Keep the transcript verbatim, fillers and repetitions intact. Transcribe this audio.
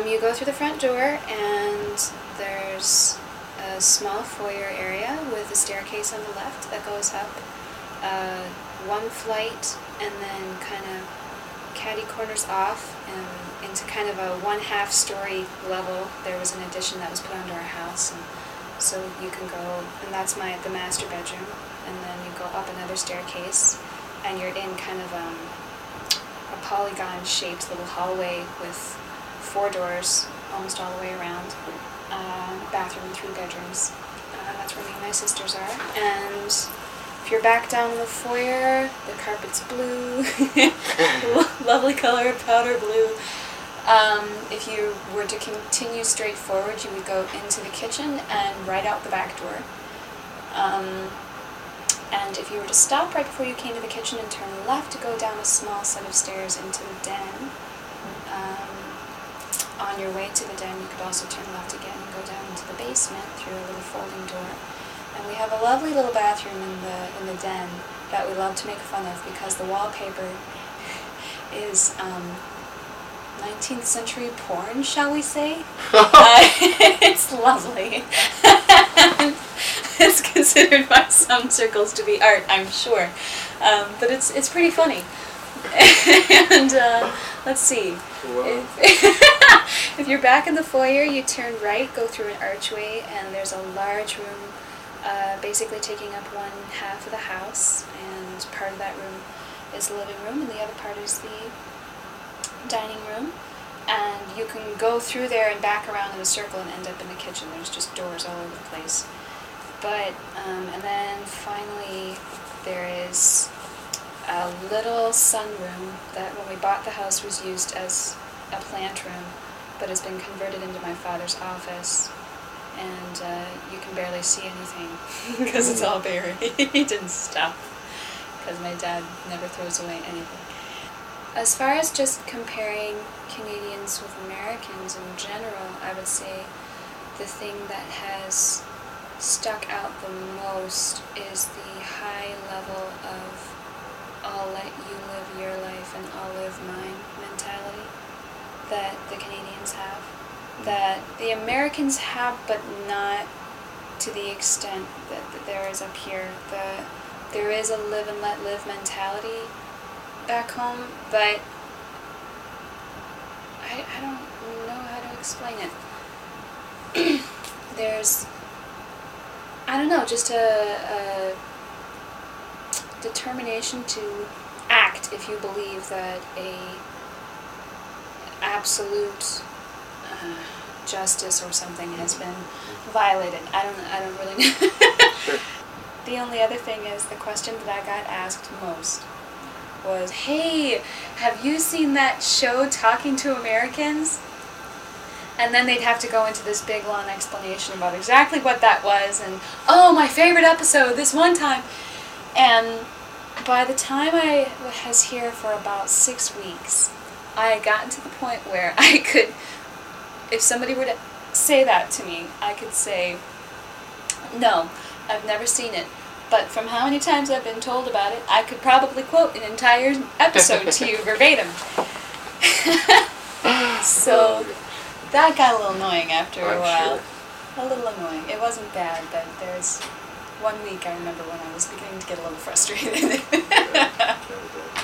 Um, you go through the front door, and there's a small foyer area with a staircase on the left that goes up uh, one flight, and then kind of catty corners off and into kind of a one-half story level. There was an addition that was put onto our house, and so you can go, and that's my the master bedroom, and then you go up another staircase, and you're in kind of um, a polygon-shaped little hallway with four doors almost all the way around, uh, bathroom and three bedrooms. Uh, that's where me and my sisters are. And if you're back down in the foyer, the carpet's blue, lovely color, powder blue. Um, if you were to continue straight forward, you would go into the kitchen and right out the back door. Um, and if you were to stop right before you came to the kitchen and turn left to go down a small set of stairs into the den, um, on your way to the den you could also turn left again and go down into the basement through a little folding door. And we have a lovely little bathroom in the in the den that we love to make fun of because the wallpaper is um, nineteenth century porn, shall we say? uh, it's lovely. It's considered by some circles to be art, I'm sure. Um, but it's it's pretty funny. And uh, let's see. Wow. If, if you're back in the foyer, you turn right, go through an archway, and there's a large room uh, basically taking up one half of the house, and part of that room is the living room, and the other part is the dining room. And you can go through there and back around in a circle and end up in the kitchen. There's just doors all over the place. But, um, and then finally there is a little sunroom that when we bought the house was used as a plant room, but has been converted into my father's office. And uh, you can barely see anything because it's all buried and stuff. Because my dad never throws away anything. As far as just comparing Canadians with Americans in general, I would say the thing that has stuck out the most is the high level of I'll let you live your life and I'll live mine mentality that the Canadians have. That the Americans have, but not to the extent that, that there is up here. The, there is a live and let live mentality back home, but I, I don't know how to explain it. There's, I don't know, just a, a determination to act if you believe that a absolute uh, justice or something has been violated. I don't, I don't really know. Sure. The only other thing is the question that I got asked most was, hey, have you seen that show Talking to Americans? And then they'd have to go into this big long explanation about exactly what that was, and oh, my favorite episode, this one time. And by the time I was here for about six weeks, I had gotten to the point where I could, if somebody were to say that to me, I could say, no, I've never seen it. But from how many times I've been told about it, I could probably quote an entire episode to you verbatim. So that got a little annoying after a I'm while. sure. A little annoying. It wasn't bad, but there's one week I remember when I was beginning to get a little frustrated. Yeah, no doubt.